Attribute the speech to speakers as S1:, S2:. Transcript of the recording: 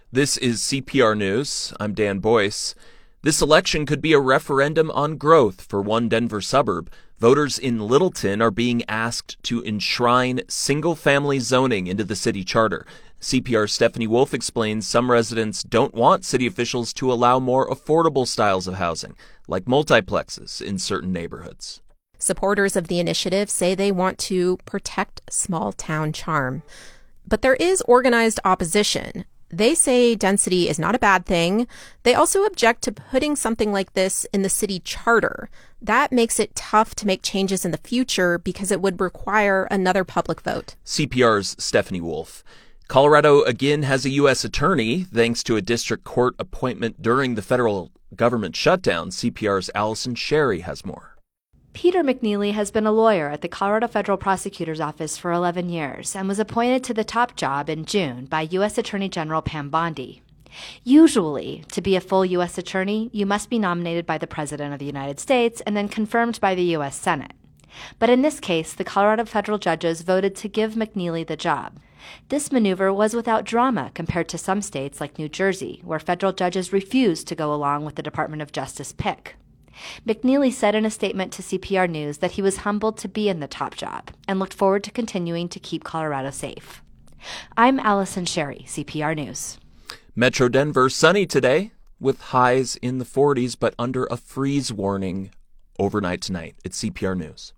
S1: This is CPR News. I'm Dan Boyce. This election could be a referendum on growth for one Denver suburb. Voters in Littleton are being asked to enshrine single-family zoning into the city charter. CPR's Stephanie Wolf explains some residents don't want city officials to allow more affordable styles of housing, like multiplexes in certain neighborhoods.
S2: Supporters of the initiative say they want to protect small-town charm. But there is organized opposition. They say density is not a bad thing. They also object to putting something like this in the city charter. That makes it tough to make changes in the future because it would require another public vote.
S1: CPR's Stephanie Wolf. Colorado again has a U.S. attorney thanks to a district court appointment during the federal government shutdown. CPR's Allison Sherry has more.
S3: Peter McNeely has been a lawyer at the Colorado Federal Prosecutor's Office for 11 years and was appointed to the top job in June by U.S. Attorney General Pam Bondi. Usually, to be a full U.S. attorney, you must be nominated by the President of the United States and then confirmed by the U.S. Senate. But in this case, the Colorado federal judges voted to give McNeely the job. This maneuver was without drama compared to some states like New Jersey, where federal judges refused to go along with the Department of Justice pick. McNeely said in a statement to CPR News that he was humbled to be in the top job and looked forward to continuing to keep Colorado safe. I'm Allison Sherry, CPR News.
S1: Metro Denver sunny today with highs in the 40s, but under a freeze warning overnight tonight. It's CPR News.